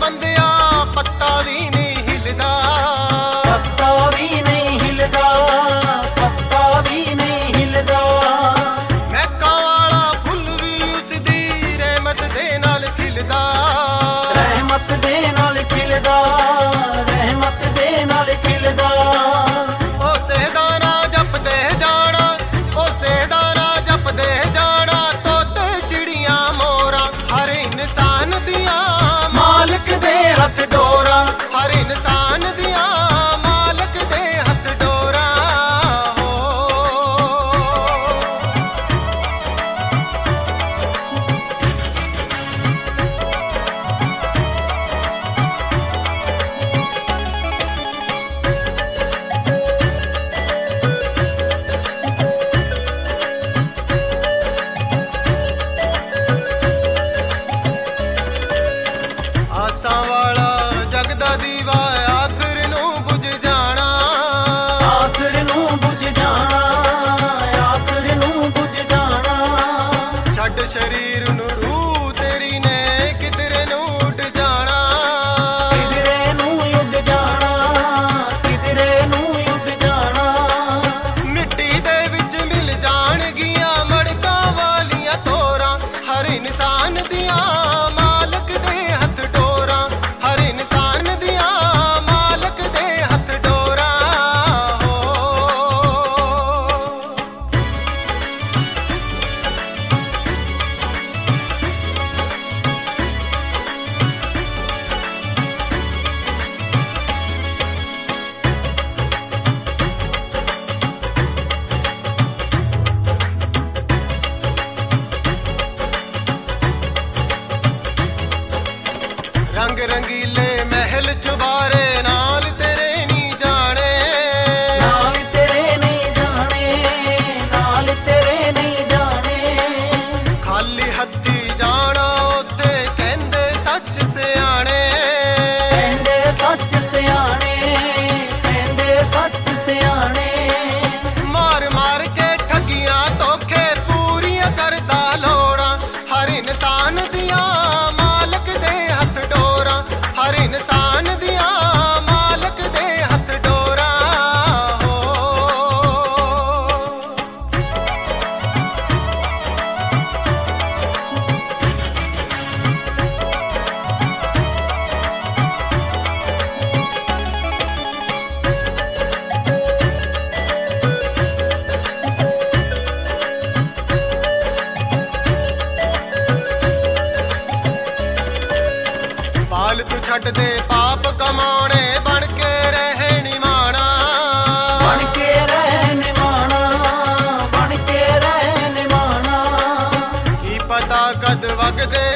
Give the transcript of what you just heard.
ਬੰਦਿਆ ਪੱਤਾ ਵੀ ਨਹੀਂ ਹਿਲਦਾ, ਪੱਤਾ ਵੀ ਨਹੀਂ ਹਿਲਦਾ, ਪੱਤਾ ਵੀ ਨਹੀਂ ਹਿਲਦਾ। ਮਹਿਕਾਂ ਵਾਲਾ ਫੁੱਲ ਵੀ ਉਸਦੀ ਰਹਿਮਤ ਦੇ ਨਾਲ ਖਿਲਦਾ, ਰਹਿਮਤ ਦੇ ਨਾਲ ਖਿਲਦਾ, ਰਹਿਮਤ ਦੇ ਨਾਲ ਖਿਲਦਾ। ਉਸੇ ਦਾ ਨਾਂ ਜਪਦੇ ਜਾਣਾ, ਉਸੇ ਦਾ ਨਾਂ ਜਪਦੇ ਜਾਣਾ, ਤੋਤੇ ਚਿੜੀਆਂ ਮੋਰਾਂ ਹਰ ਇਨਸਾਨ ਦੀਆਂ ਮਾਲਕ ਦੇ ਹੱਥ ਡੋਰਾਂ, ਹਰ ਇਨਸਾਨ ਦੀਆਂ ਮਾਲਕ ਦੇ ਹੱਥ ਡੋਰਾਂ ਹੋ। ਆਸਾਂ ਵਾਲਾ ਜਗ ਦਾ ਦੀਵਾ ਆਖਰ ਨੂੰ ਬੁਝ ਜਾਣਾ, ਆਖਰ ਨੂੰ ਬੁਝ ਜਾਣਾ, ਆਖਰ ਨੂੰ ਬੁਝ ਜਾਣਾ। ਛੱਡ ਸਰੀਰ ਨੂੰ ਰੂਹ ਤੇਰੀ ਨੇ ਕਿਧਰੇ ਨੂੰ ਉੱਡ ਜਾਣਾ, ਕਿਧਰੇ ਨੂੰ ਉੱਡ ਜਾਣਾ, ਕਿਧਰੇ ਨੂੰ ਉੱਡ ਜਾਣਾ। ਮਿੱਟੀ ਦੇ ਵਿੱਚ ਮਿਲ ਜਾਣਗੀਆਂ ਮੜਕਾਂ ਵਾਲੀਆਂ ਤੋਰਾਂ, ਹਰ ਇਨਸਾਨ ਦੀਆਂ ਮਾਲਕ ਦੇ ਹੱਥ ਡੋਰਾਂ, ਹਰ ਇਨਸਾਨ ਦੀਆਂ ਮਾਲਕ ਦੇ ਹੱਥ ਡੋਰਾਂ ਹੋ। ਰੰਗ ਰੰਗੀਲੇ ਮਹਿਲ ਚੁਬਾਰੇ ਨਾਲ ਤੇਰੇ ਨਹੀਂ ਜਾਣੇ, ਨਾਲ ਤੇਰੇ ਨਹੀਂ ਜਾਣੇ, ਨਾਲ ਤੇਰੇ ਨਹੀਂ ਜਾਣੇ। ਖਾਲੀ ਹੱਥੀ ਜਾਣਾ ਉੱਥੇ ਕਹਿੰਦੇ ਸੱਚ ਸਿਆਣੇ, ਕਹਿੰਦੇ ਸੱਚ ਸਿਆਣੇ, ਕਹਿੰਦੇ ਸੱਚ ਸਿਆਣੇ। ਮਾਰ ਮਾਰ ਕੇ ਠੱਗੀਆਂ ਧੋਖੇ ਪੂਰੀਆਂ ਕਰਦਾ ਲੋੜਾਂ, ਹਰ ਇਨਸਾਨ ਦੀਆਂ ਮਾਲਕ ਦੇ ਹੱਥ ਡੋਰਾਂ, ਹਰ ਇਨਸਾਨ ਦੀਆਂ ਮਾਲਕ ਦੇ ਹੱਥ ਡੋਰਾਂ ਹੋ। ਫਾਲਤੂ ਛੱਡ ਦੇ ਪਾਪ ਕਮਾਉਣੇ ਬਣ ਕੇ ਰਹਿ ਨਿਮਾਣਾ, ਬਣ ਕੇ ਰਹਿ ਨਿਮਾਣਾ, ਬਣ ਕੇ ਰਹਿ ਨਿਮਾਣਾ। ਕੀ ਪਤਾ ਕਦ ਵਗਦੇ